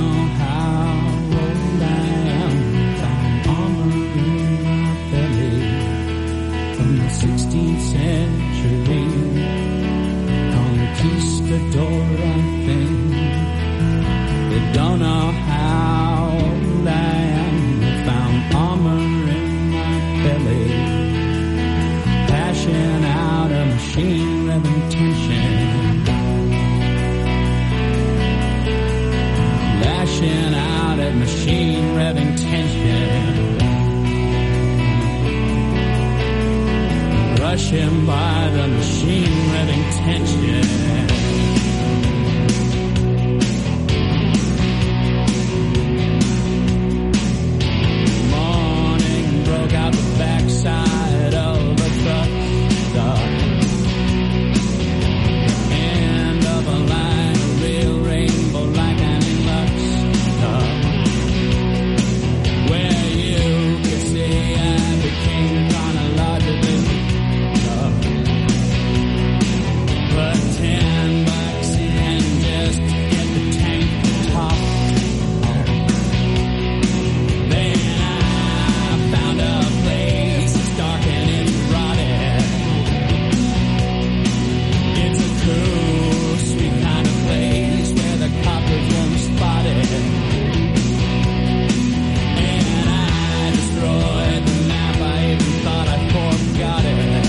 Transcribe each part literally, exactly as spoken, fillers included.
know how old I am. Found armor in my belly from the sixteenth century. Conquistador, I think. They don't know how old I am. They found armor in my belly. Passion out of machine revving tension. Lashing out at machine revving tension. Rushing by the machine revving tension. Morning broke out the backside of a truck stop. End of a line, a real rainbow like an lux stop. Where you could see I became chronologically. Put ten bucks in just to get the tank to top. Then I found a place, it's dark and it's rotted. It's a cool, sweet kind of place where the coppers won't spot it. And I destroyed the map, I even thought I forgot it.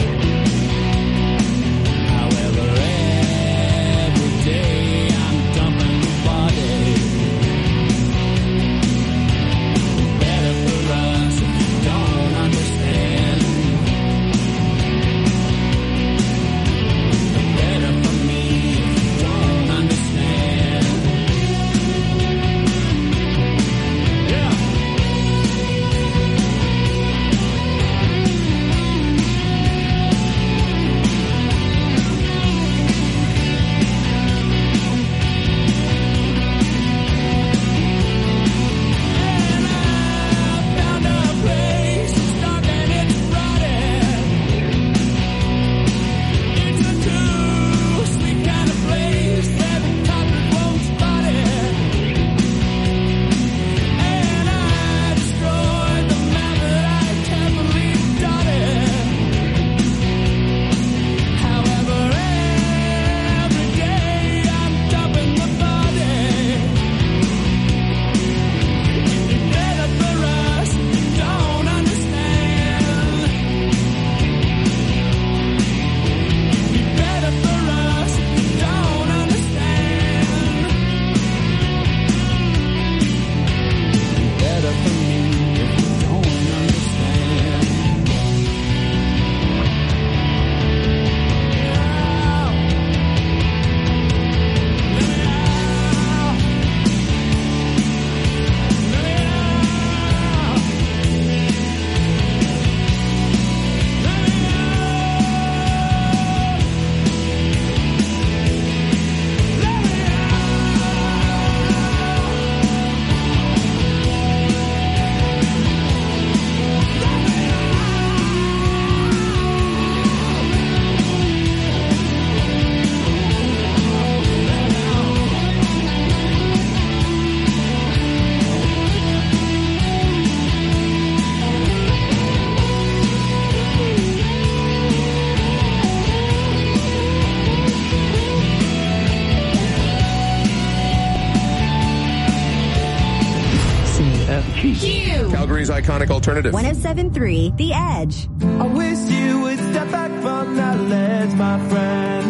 Calgary's iconic alternative. one oh seven point three The Edge. I wish you would step back from that ledge, my friend.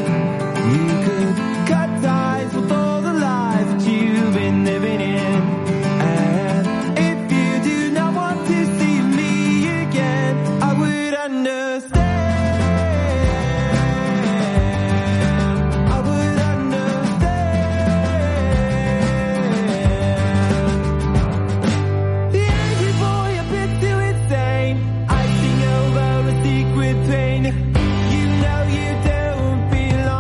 You could cut ties with all the lies that you've been living in. And if you do not want to see me again, I would understand. Pain. You know you don't belong.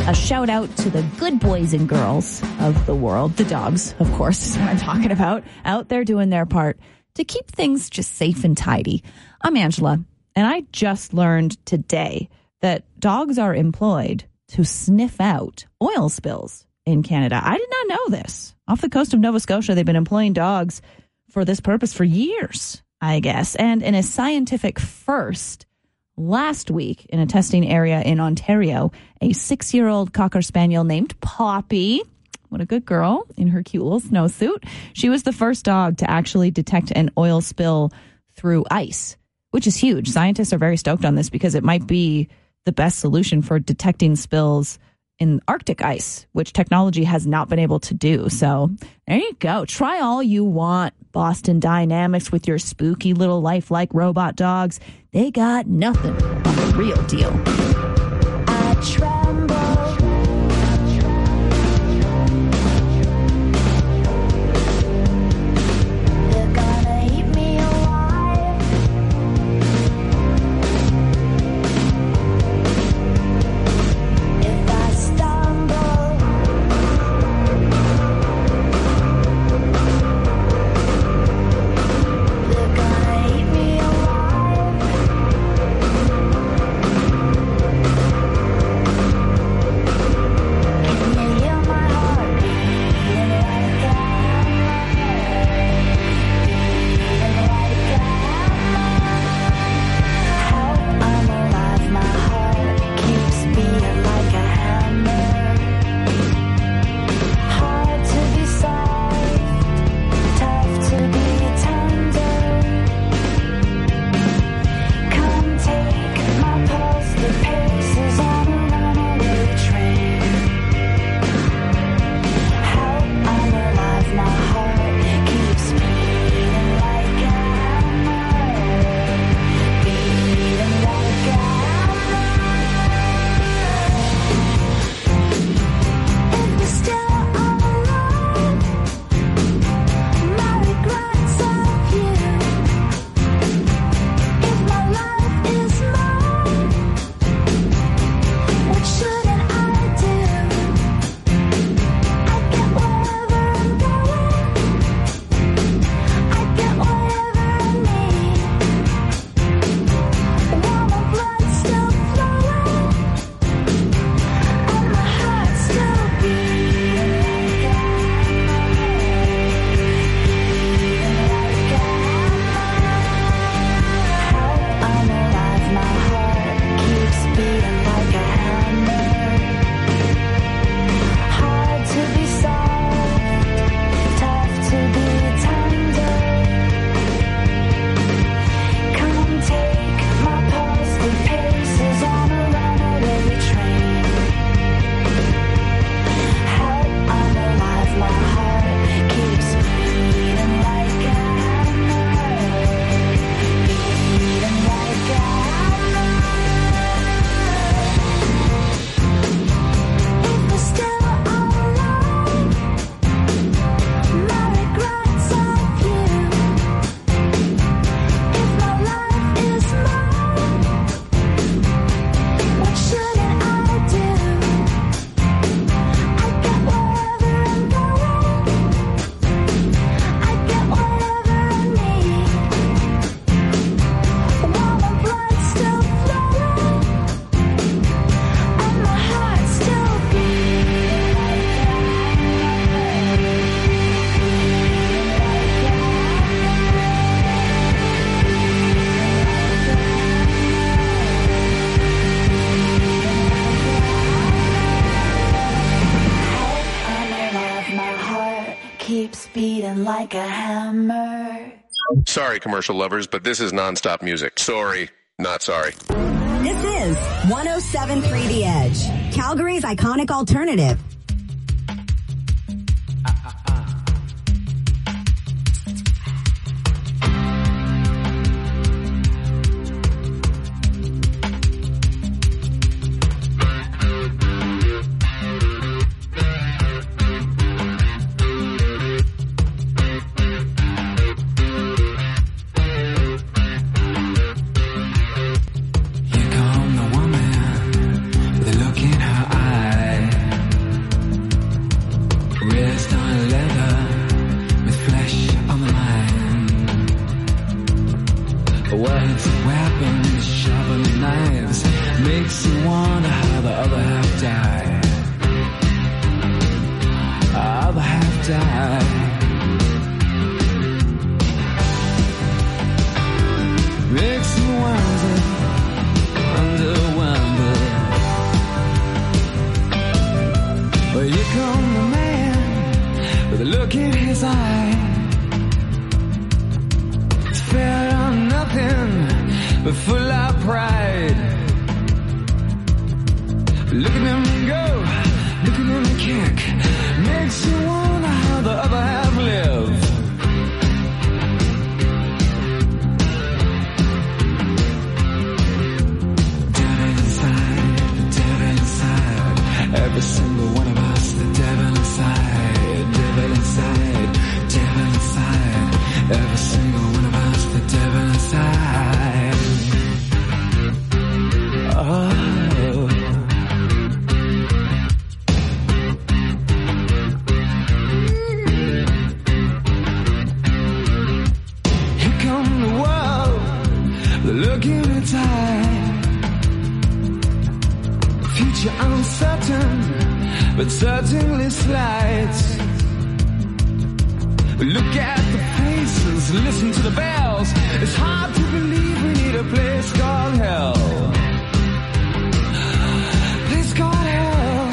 A shout out to the good boys and girls of the world, the dogs, of course, is what I'm talking about, out there doing their part to keep things just safe and tidy. I'm Angela, and I just learned today that dogs are employed to sniff out oil spills in Canada. I did not know this. Off the coast of Nova Scotia, they've been employing dogs for this purpose for years, I guess. And in a scientific first, last week in a testing area in Ontario, a six-year-old Cocker Spaniel named Poppy, what a good girl in her cute little snowsuit, she was the first dog to actually detect an oil spill through ice, which is huge. Scientists are very stoked on this because it might be the best solution for detecting spills in Arctic ice, which technology has not been able to do. So there you go. Try all you want, Boston Dynamics, with your spooky little lifelike robot dogs. They got nothing on the real deal. I tremble. They're gonna eat me alive. If I stumble, they're gonna eat me alive. Can you hear my heart beating like a hammer? Beating like a hammer. How I'm alive, my heart keeps beating like a hammer. Hard to be soft, tough to be tender. Come take my pulse, the paces on a runaway train. How I'm alive, my heart keeps beating like a hammer. Beating like a hammer. If we're still alive, my regrets of you. If my life is mine, what shouldn't I do? I get wherever I'm going. I get whatever I need. While my blood's still flowing, and my heart's still beating like a hammer. Beating like a hammer. How I'm alive, my heart keeps beating like a hammer. Hard to be soft, tough to be tender. Come take my pulse, the paces on a runaway train. How I'm alive, my heart keeps beating like a hammer. Beating like a hammer. If we're still alive, my regrets of you. If my life is mine, what shouldn't I do? I get wherever I'm going. I get whatever I need. While my blood's still flowing, and my heart's still beating like a hammer. Beating like a hammer. I'm alive, my heart keeps beating like a hammer. Sorry, commercial lovers, but this is nonstop music. Sorry, not sorry. This is one oh seven point three The Edge, Calgary's iconic alternative. Here come the woman with a look in her eye. Makes you wonder how the other half died. Other half died. Makes you wonder, wonder, wonder. Well, here come the man with a look in his eye. It's fair on nothing, but full of pride. Look at him go, look at him kick. Makes you wonder how the other half live. Devil inside, the devil inside. Every single one of us, the devil inside. Devil inside, devil inside. Every single one of us, the devil inside. Oh. Looking at time, future uncertain, but certainly slides. Look at the faces, listen to the bells. It's hard to believe we need a place called hell. Place called hell.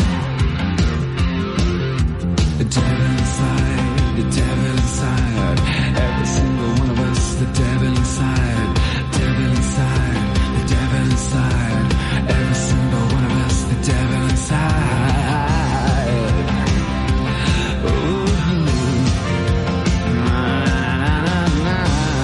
The devil inside, the devil inside. Every single one of us, the devil inside. Devil inside, the devil inside. Every single one of us, the devil inside. Ooh. Na, na, na, na.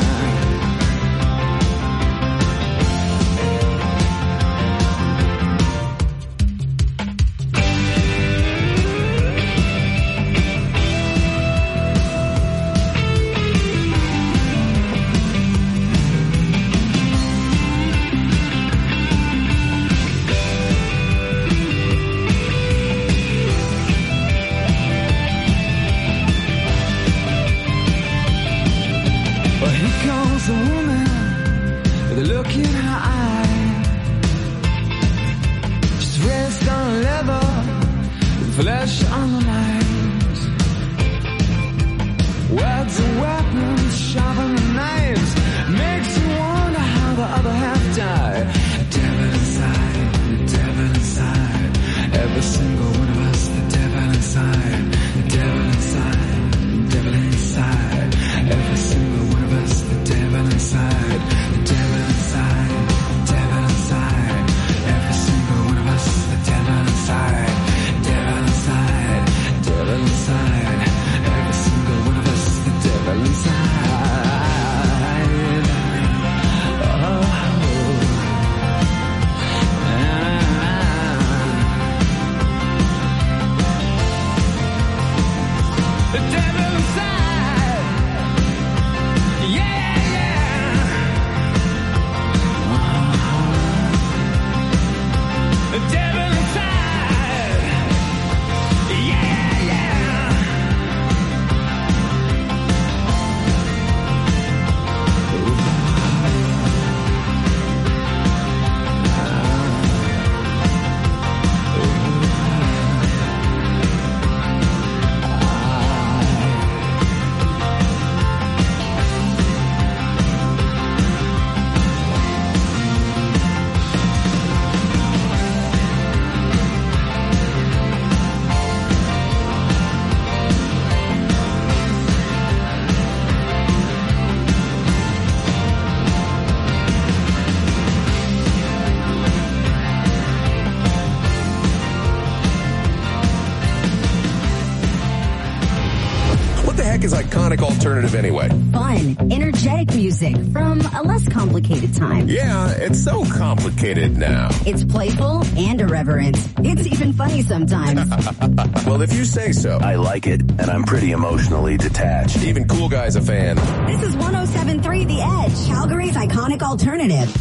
A woman with a look in her eye. She's raised on leather, with flesh on the mind. Words are weapons, sharper than knives. Makes you wonder how the other half died. The devil inside, the devil inside. Every single one of us, the devil inside. The devil inside, the devil inside. Every single one of us, the devil inside, the devil inside, the devil inside. Every single one of us, the devil inside, devil inside, devil inside. Every single one of us, the devil inside. Oh, the devil inside. Yeah, yeah. The devil inside. Yeah, yeah. Is iconic alternative anyway. Fun, energetic music from a less complicated time. Yeah, it's so complicated now. It's playful and irreverent. It's even funny sometimes. Well, if you say so. I like it, and I'm pretty emotionally detached. Even Cool Guy's a fan. This is one oh seven point three The Edge, Calgary's iconic alternative.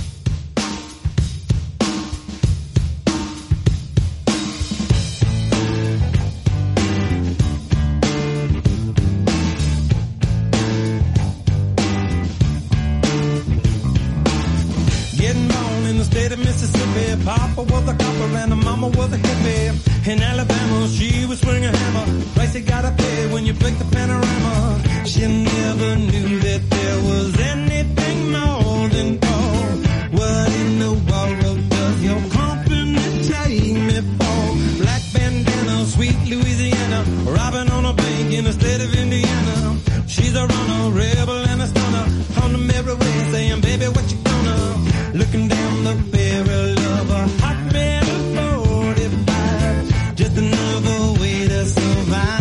Getting born in the state of Mississippi, Papa was a copper and the mama was a hippie. In Alabama, she was swinging a hammer. Price you gotta pay when you break the panorama. She never knew that there was anything more than gold. What in the world does your company take me for? Black bandana, sweet Louisiana, robbing on a bank in the state of Indiana. She's a runner, rebel and a stunner. On the merry way saying, baby, what you gonna? Looking down the barrel of a hot metal forty-five. Just another way to survive.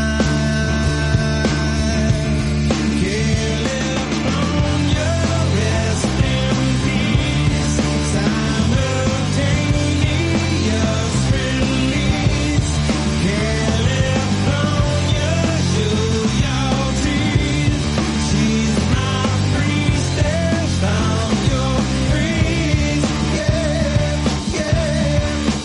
California, rest in peace. Simultaneous release. California, show your teeth. She's my priestess, found your freeze. Yeah, yeah.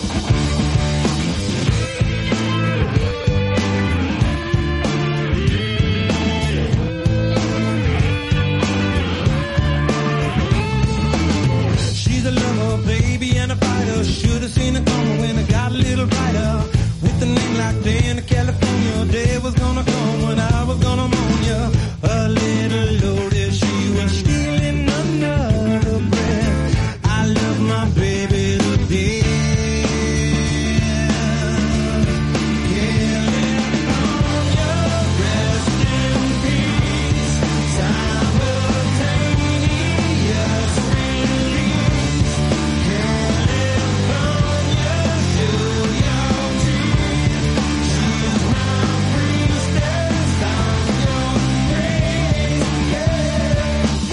She's a lover, baby, and a fighter. Should've seen it coming when it got a little brighter. With a name like Dana, California, day was gonna come when I was gonna moan ya. A little loaded, she was stealing another breath. I love my baby to death. California, rest in peace. Simultaneous release. California, show your teeth. She's my priestess, found your praise. Yeah,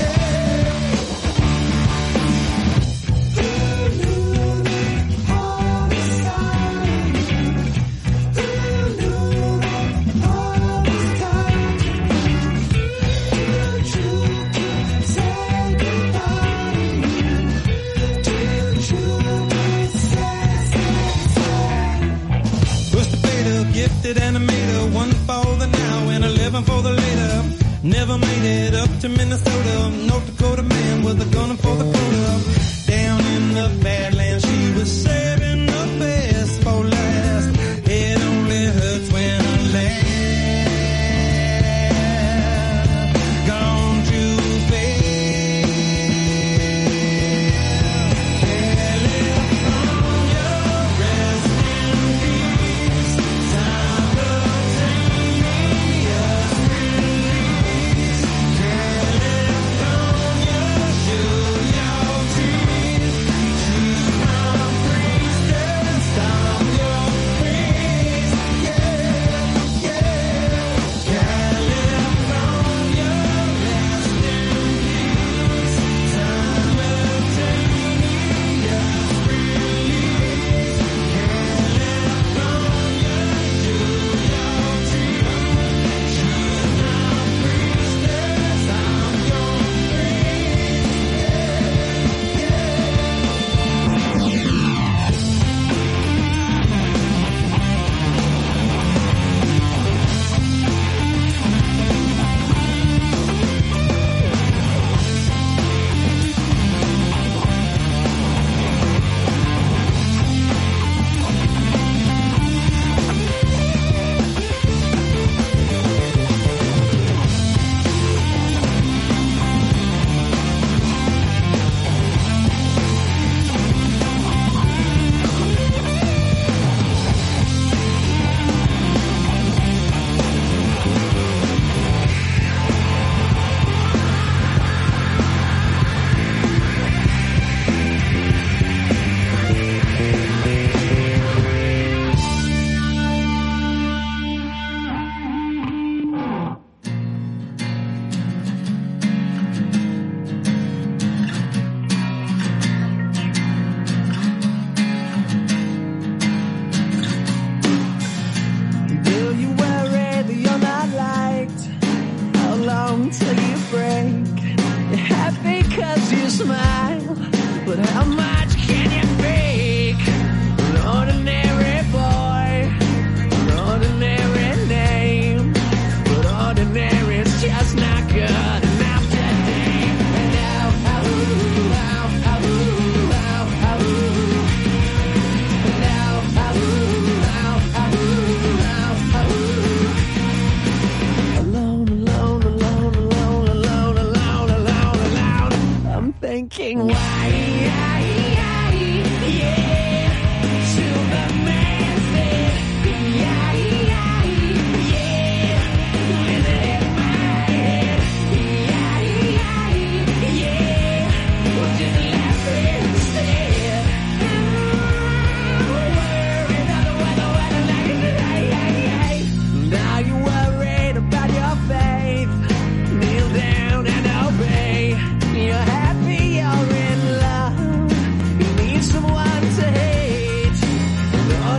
Push the fader, gifted animator, one for the now and eleven for the later. Never made it up to Minnesota. North Dakota man with a gun for the quota. Down in the Badlands, she was saving the best for last. It only hurts when I laugh. Gone too fast. California, rest in peace. Simultaneous release. California, show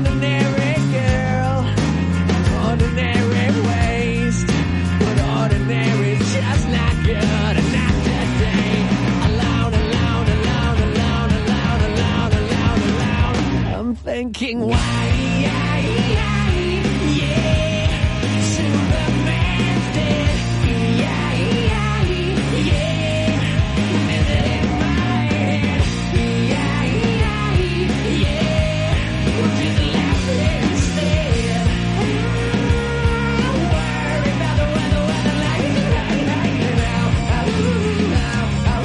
ordinary girl, ordinary ways, but ordinary just not good. And not today. Alone, alone, alone, alone, alone, alone, alone, alone. I'm thinking, why, yeah, yeah, yeah. Superman's dead, yeah, yeah, yeah. Is it in my head? Yeah, yeah, yeah. We'll just laugh instead. I'm worried about the weather, weather like it right, right now. Now, now, now,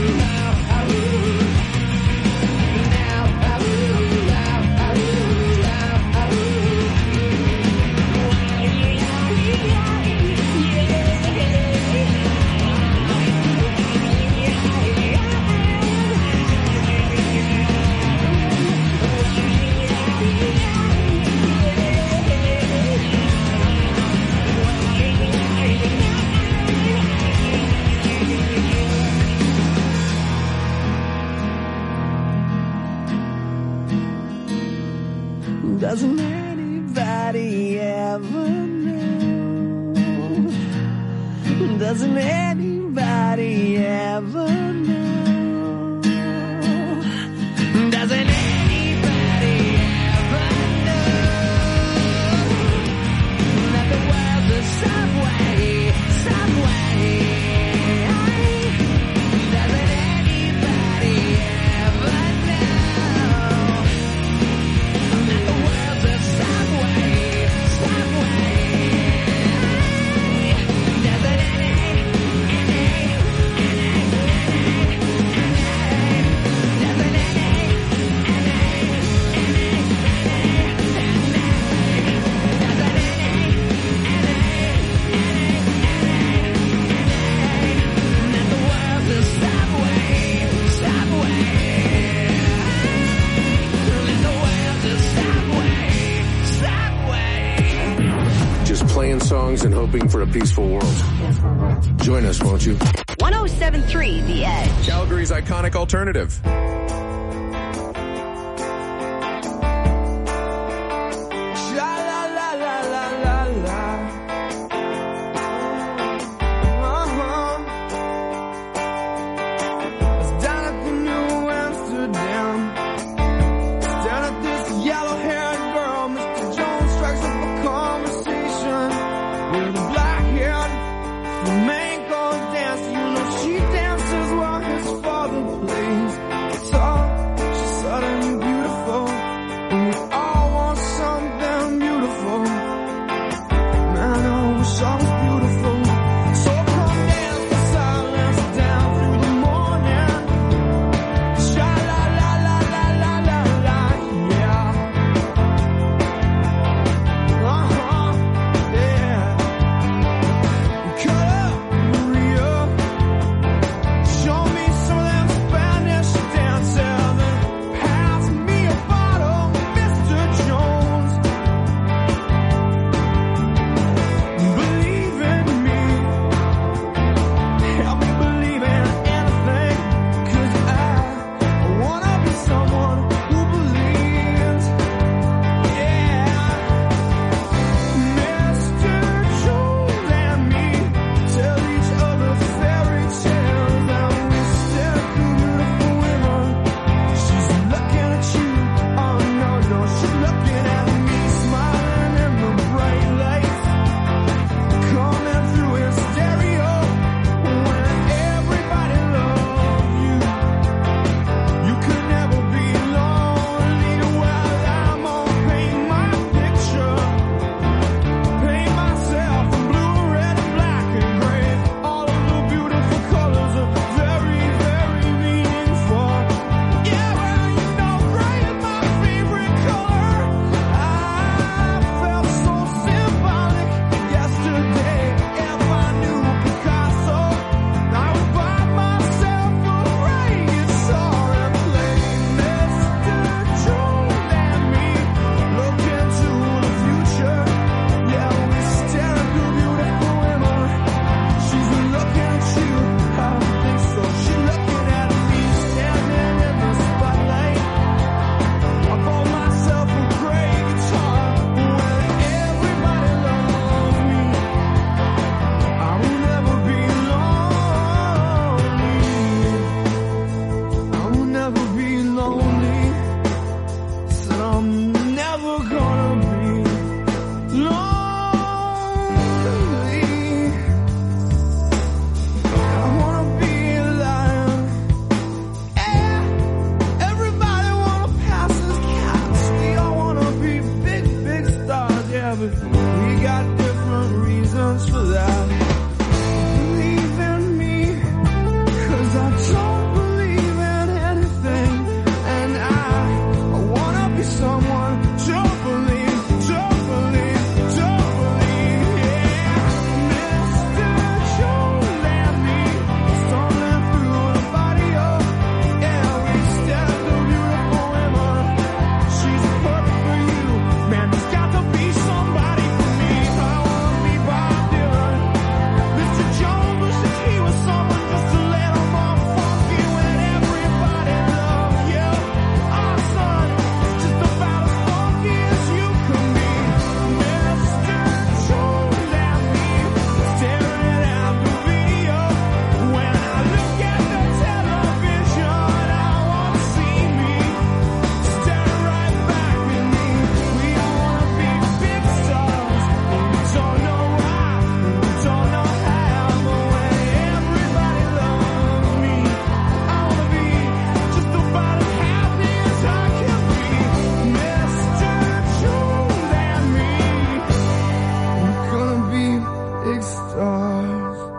doesn't anybody ever know? Doesn't anybody ever know? Doesn't anybody ever know that the world's a subway, subway? Doesn't anybody ever know that the world's a subway, subway? Doesn't any, any, any, doesn't any, that the world's a subway, subway? That the world's a subway, subway? Just playing songs and hoping for a peaceful world. Join us, won't you? one oh seven point three The Edge. Calgary's iconic alternative. Sha la la la la la la. Uh-huh. It's down at the New Amsterdam. Down at this yellow-haired girl, Mister Jones strikes up a conversation with a black-haired flamenco dancer. You know she dances while his father plays. So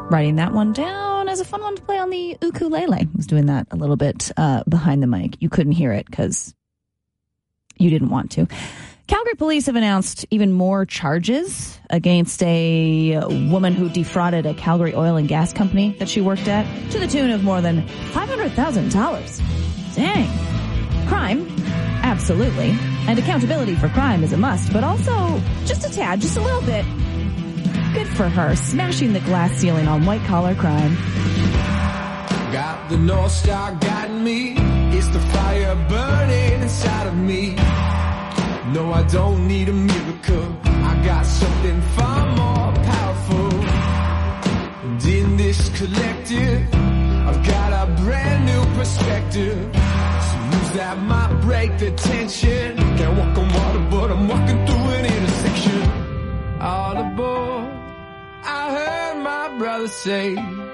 writing that one down as a fun one to play on the ukulele. I was doing that a little bit uh, behind the mic. You couldn't hear it because you didn't want to. Calgary police have announced even more charges against a woman who defrauded a Calgary oil and gas company that she worked at to the tune of more than five hundred thousand dollars. Dang. Crime, absolutely. And accountability for crime is a must, but also just a tad, just a little bit. Good for her, smashing the glass ceiling on white-collar crime. Got the North Star guiding me. It's the fire burning inside of me. No, I don't need a miracle. I got something far more powerful. And in this collective, I've got a brand new perspective. Some news that might break the tension. Can't walk on water, but I'm walking through an intersection. All aboard, I heard my brother say.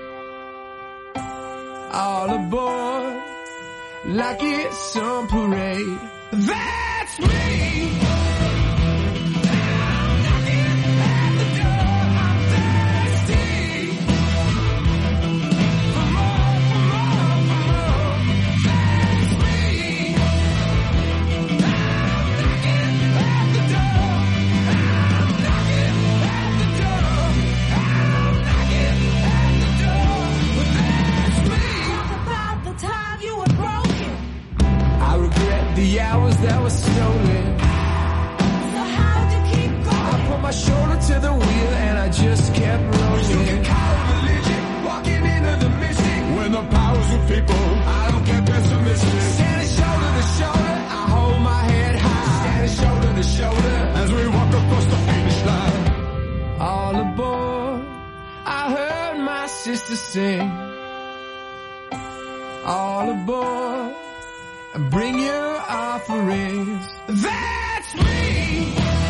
All aboard, like it's some parade. That's me. The hours that were stolen. So how'd you keep going? I put my shoulder to the wheel and I just kept rolling. You can call it religion, walking into the mystic. When the powers of people, I don't get pessimistic. Standing shoulder to shoulder, I hold my head high. Standing shoulder to shoulder, as we walk across the finish line. All aboard, I heard my sister sing. All aboard, bring your offerings. That's me.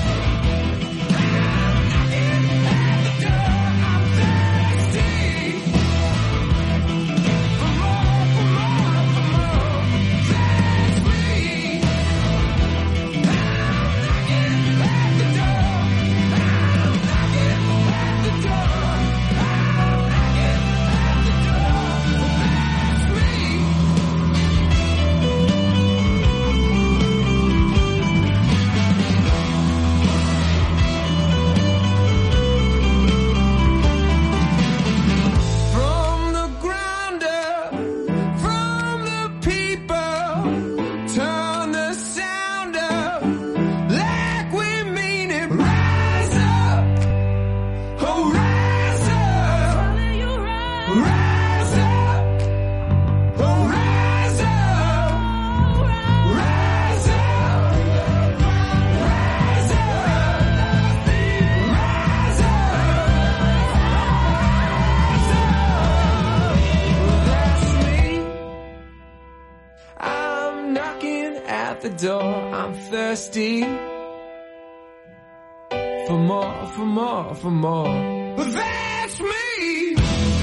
Door, I'm thirsty for more, for more, for more. That's me.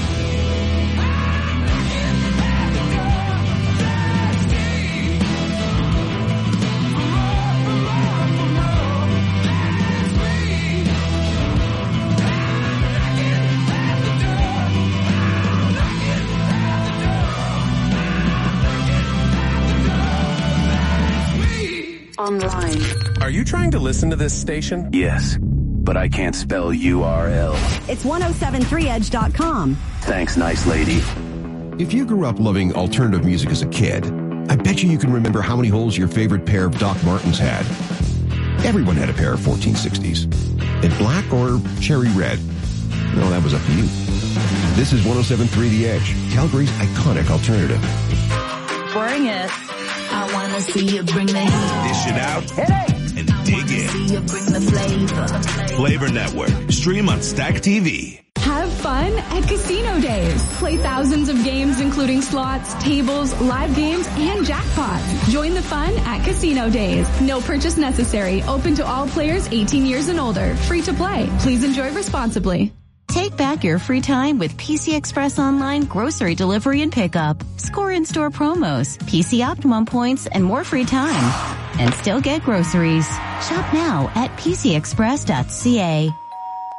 Online. Are you trying to listen to this station? Yes, but I can't spell U R L. It's ten seventy-three edge dot com. Thanks, nice lady. If you grew up loving alternative music as a kid, I bet you you can remember how many holes your favorite pair of Doc Martens had. Everyone had a pair of fourteen sixties. In black or cherry red. Well, that was up to you. This is ten seventy-three The Edge, Calgary's iconic alternative. Bring it. I wanna see you bring the heat. Dish it out and dig in. See you bring the flavor. Flavor Network. Stream on Stack T V. Have fun at Casino Days. Play thousands of games including slots, tables, live games, and jackpots. Join the fun at Casino Days. No purchase necessary. Open to all players eighteen years and older. Free to play. Please enjoy responsibly. Take back your free time with P C Express Online grocery delivery and pickup. Score in-store promos, P C Optimum points, and more free time. And still get groceries. Shop now at p c express dot c a.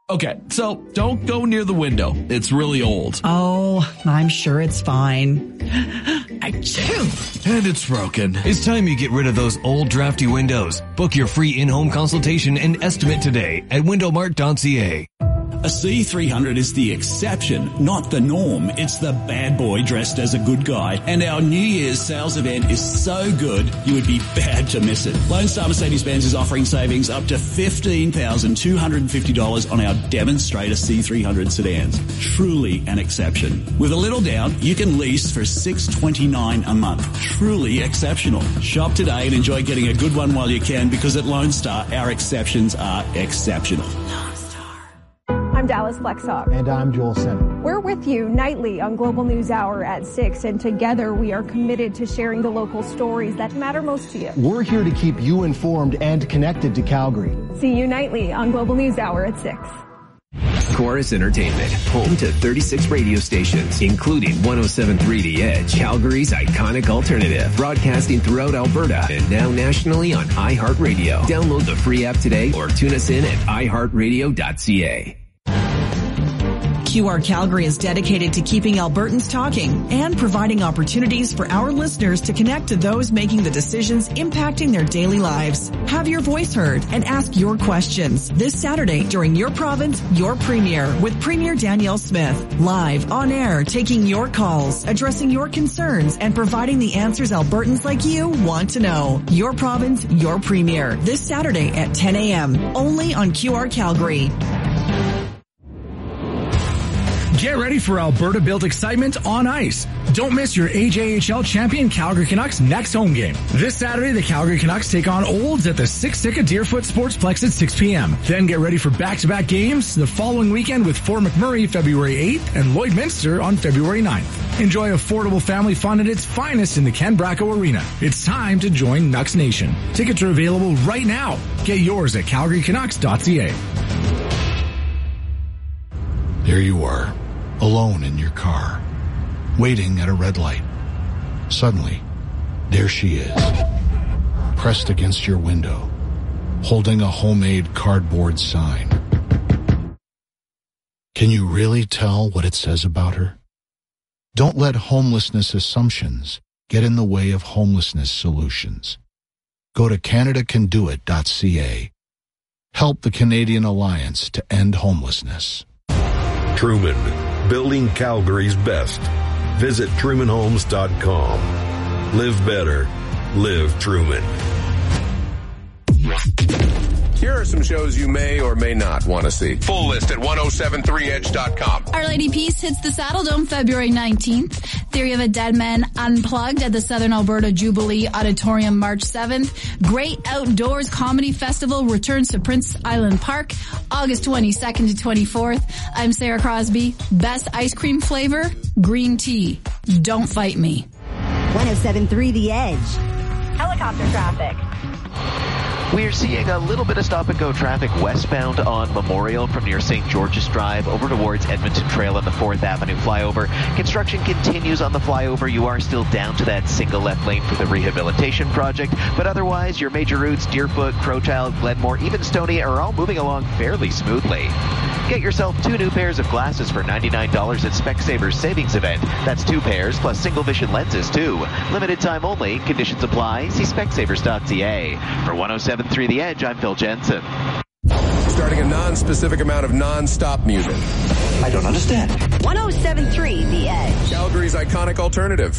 Okay, so don't go near the window. It's really old. Oh, I'm sure it's fine. Achoo! And it's broken. It's time you get rid of those old drafty windows. Book your free in-home consultation and estimate today at window mart dot c a. A C three hundred is the exception, not the norm. It's the bad boy dressed as a good guy. And our New Year's sales event is so good, you would be bad to miss it. Lone Star Mercedes-Benz is offering savings up to fifteen thousand two hundred fifty dollars on our Demonstrator C three hundred sedans. Truly an exception. With a little down, you can lease for six hundred twenty-nine dollars a month. Truly exceptional. Shop today and enjoy getting a good one while you can, because at Lone Star, our exceptions are exceptional. I'm Dallas Flexhawk. And I'm Joel Simmons. We're with you nightly on Global News Hour at six, and together we are committed to sharing the local stories that matter most to you. We're here to keep you informed and connected to Calgary. See you nightly on Global News Hour at six. Chorus Entertainment, home to thirty-six radio stations, including one oh seven point three The Edge, Calgary's iconic alternative, broadcasting throughout Alberta and now nationally on iHeartRadio. Download the free app today or tune us in at i heart radio dot c a. Q R Calgary is dedicated to keeping Albertans talking and providing opportunities for our listeners to connect to those making the decisions impacting their daily lives. Have your voice heard and ask your questions this Saturday during Your Province, Your Premier with Premier Danielle Smith. Live on air, taking your calls, addressing your concerns, and providing the answers Albertans like you want to know. Your Province, Your Premier this Saturday at ten a.m. only on Q R Calgary. Get ready for Alberta-built excitement on ice. Don't miss your A J H L champion Calgary Canucks next home game. This Saturday, the Calgary Canucks take on Olds at the Siksika Deerfoot Sportsplex at six p.m. Then get ready for back-to-back games the following weekend with Fort McMurray February eighth and Lloydminster on February ninth. Enjoy affordable family fun at its finest in the Ken Bracco Arena. It's time to join Nucks Nation. Tickets are available right now. Get yours at calgary canucks dot c a. There you are, alone in your car, waiting at a red light. Suddenly, there she is, pressed against your window, holding a homemade cardboard sign. Can you really tell what it says about her? Don't let homelessness assumptions get in the way of homelessness solutions. Go to canada can do it dot c a. Help the Canadian Alliance to End Homelessness. Truman, building Calgary's best. Visit truman homes dot com. Live better. Live Truman. Here are some shows you may or may not want to see. Full list at ten seventy-three edge dot com. Our Lady Peace hits the Saddle Dome February nineteenth. Theory of a Dead Man Unplugged at the Southern Alberta Jubilee Auditorium March seventh. Great Outdoors Comedy Festival returns to Prince Island Park August twenty-second to twenty-fourth. I'm Sarah Crosby. Best ice cream flavor? Green tea. Don't fight me. one oh seven point three The Edge. Helicopter traffic. We're seeing a little bit of stop-and-go traffic westbound on Memorial from near Saint George's Drive over towards Edmonton Trail and the fourth Avenue flyover. Construction continues on the flyover. You are still down to that single left lane for the rehabilitation project, but otherwise your major routes, Deerfoot, Crowchild, Glenmore, even Stony, are all moving along fairly smoothly. Get yourself two new pairs of glasses for ninety-nine dollars at Specsavers Savings Event. That's two pairs plus single vision lenses too. Limited time only. Conditions apply. See specsavers dot c a. For one oh seven point three The Edge, I'm Phil Jensen. Starting a non-specific amount of non-stop music. I don't understand. one oh seven point three The Edge. Calgary's iconic alternative.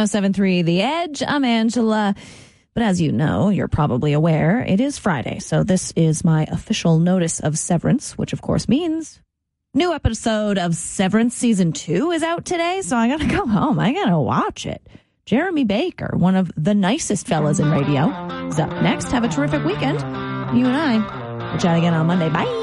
oh seven point three The Edge. I'm Angela. But as you know, you're probably aware, it is Friday. So this is my official notice of severance, which of course means new episode of Severance Season two is out today. So I got to go home. I got to watch it. Jeremy Baker, one of the nicest fellas in radio, is up next. Have a terrific weekend. You and I will chat again on Monday. Bye.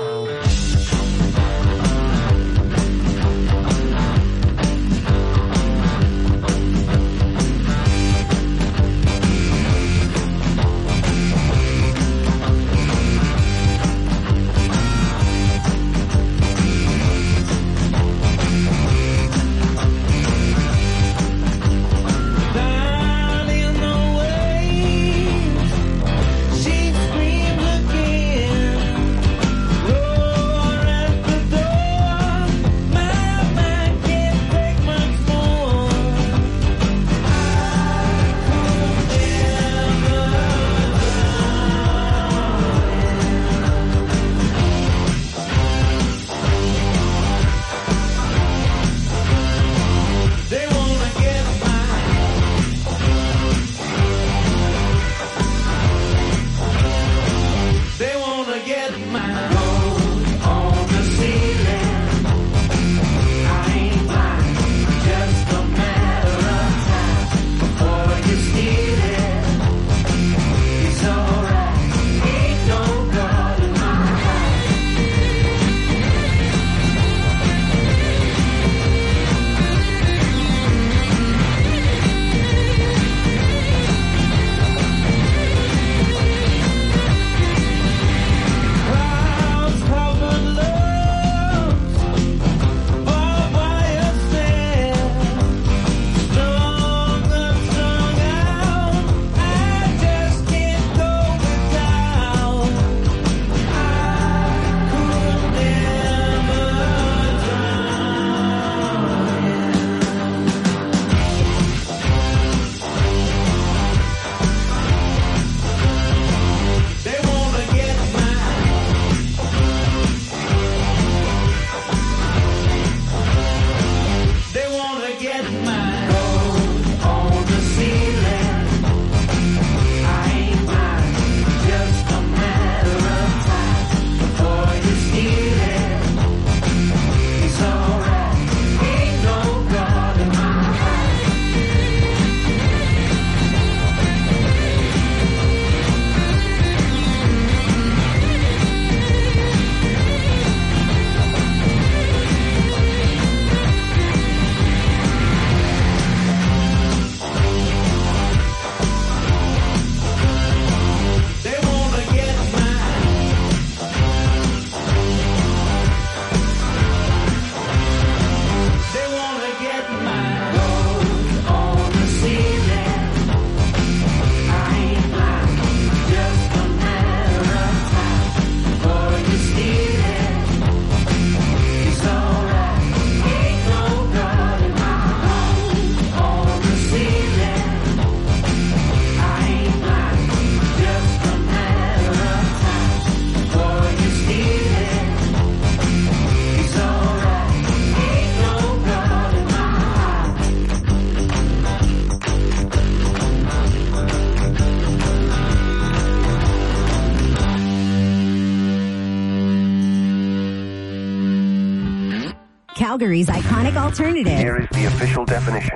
Calgary's iconic alternative. Here is the official definition.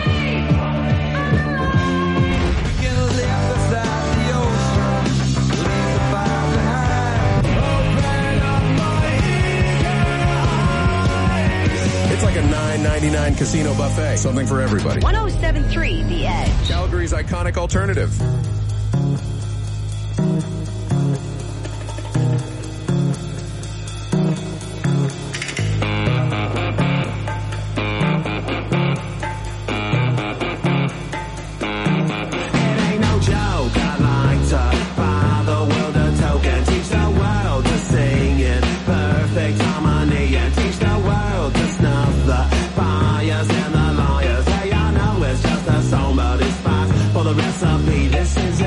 It's like a nine ninety-nine casino buffet. Something for everybody. one oh seven point three The Edge. Calgary's iconic alternative. Recipe, this is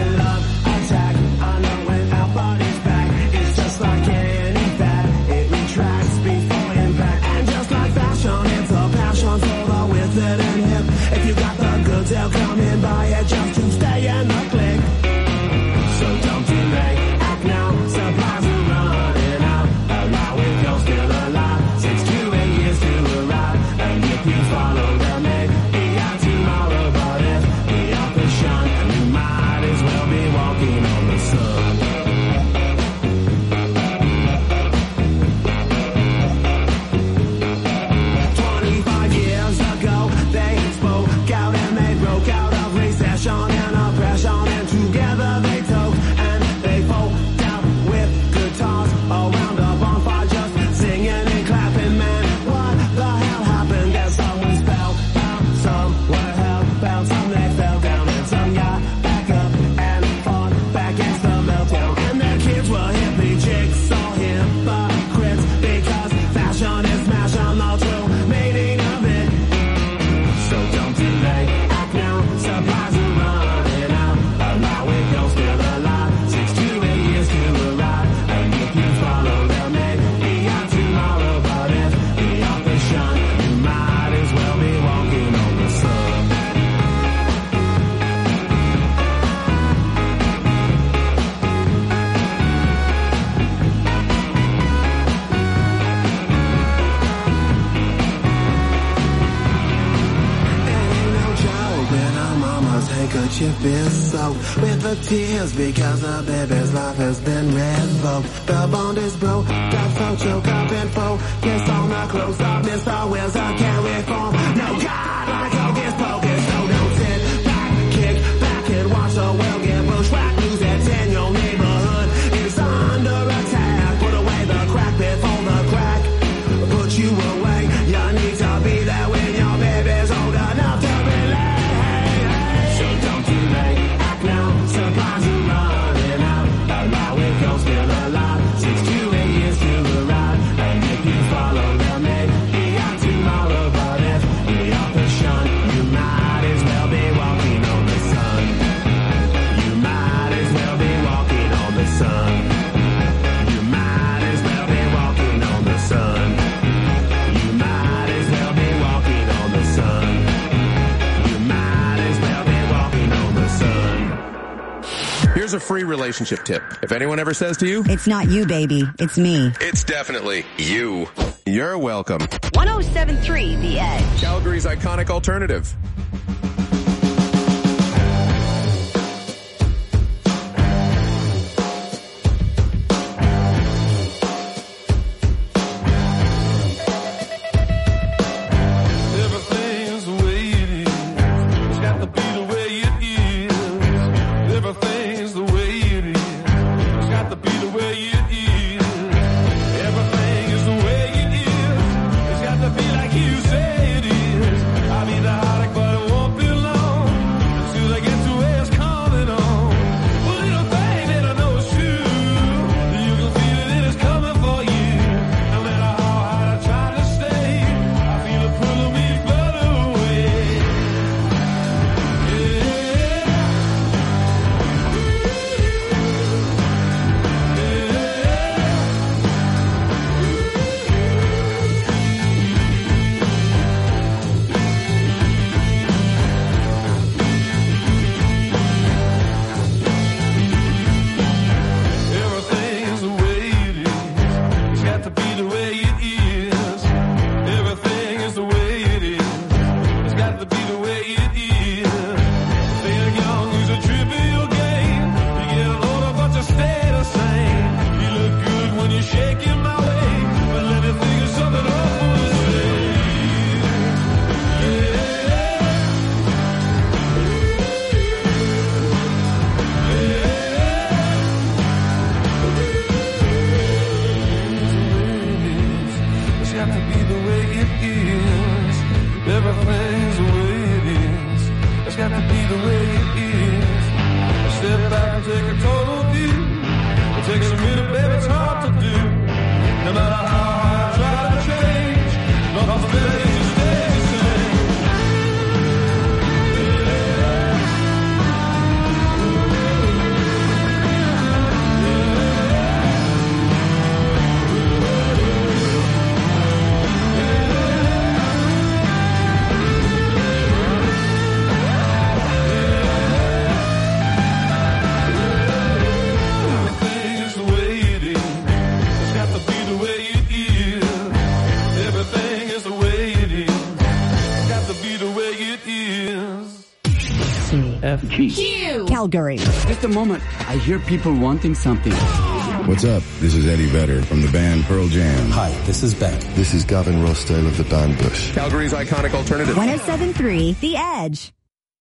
handkerchief is soaked with the tears because the baby's life has been revoked. The bond is broke, got so choke up and focus on the close up. Mister Wills, I can't reform. No God like hocus pocus, so don't sit back, kick back and watch the world get bushwhacked. Lose that ten, your neighborhood is under attack. Put away the crack before the crack put you away. You need to be there when your baby's old enough to be late. So don't delay, act now, supplies are running out. Allow it go, still alive, six to eight years to arrive. And if you follow the maid, be out tomorrow. But if we are the shun, you might as well be walking on the sun. You might as well be walking on the sun. You might as well be walking on the sun. You might as well be walking on the sun. You might as well be walking on the sun. Here's a free relationship tip. If anyone ever says to you, It's not you, baby. It's me. it's definitely you. You're welcome. one oh seven point three The Edge. Calgary's iconic alternative. Everything's the way it is. It's got to be the way it is. Everything's the way it is. It's got to be the way it is. Everything is the way it is. It's got to be like you say it is. I'll be the heartache, but it won't be long until I get to where it's coming on. Well, little thing that I know is true. You can feel it and it's coming for you. No matter how hard I try to stay, I feel it pulling me further away. Everything's the way it is. It's got to be the way it is. Everything is the way it is. It's got to be the way it is. Staying young is a trivial game. You get older, but you stay the same. You look good when you're shaking my way, but let me think of something awful to say. It's got to be the way it is. Everything's the way it is. It's got to be the way it is. Step back and take a total view. It takes a minute, baby, it's hard to do. No matter how hard I try to change, nothing's better than to stay the same. Everything's the way it is. It's got to be the way it is. Everything is the way it is. It's got to be the way it is. C F G. Q. Calgary. Just a moment. I hear people wanting something. What's up? This is Eddie Vedder from the band Pearl Jam. Hi, this is Ben. This is Gavin Rossdale of the band Bush. Calgary's iconic alternative. one oh seven point three The Edge.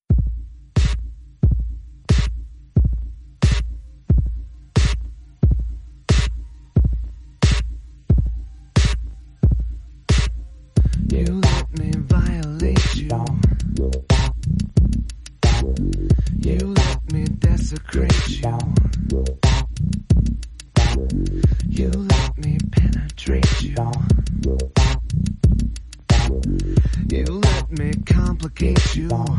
You let me violate you. You let me desecrate you. You let me penetrate you. You let me complicate you.